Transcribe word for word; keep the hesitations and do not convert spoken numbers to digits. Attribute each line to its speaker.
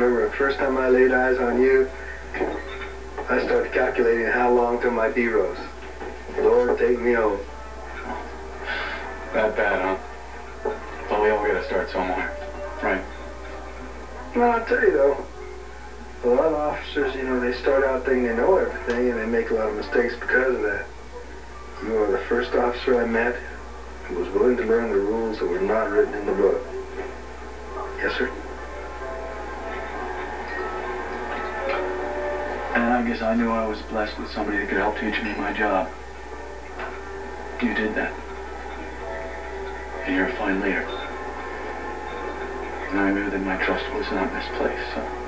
Speaker 1: remember the first time I laid eyes on you, I started calculating how long till my D rose. Lord, take me home.
Speaker 2: That bad, huh? Well, we all gotta start somewhere, right?
Speaker 1: Well, I'll tell you though, a lot of officers, you know, they start out thinking they know everything and they make a lot of mistakes because of that. You are the first officer I met who was willing to learn the rules that were not written in the book. Yes, sir?
Speaker 2: And I guess I knew I was blessed with somebody that could help teach me my job. You did that. And you're a fine leader. And I knew that my trust was not misplaced, so...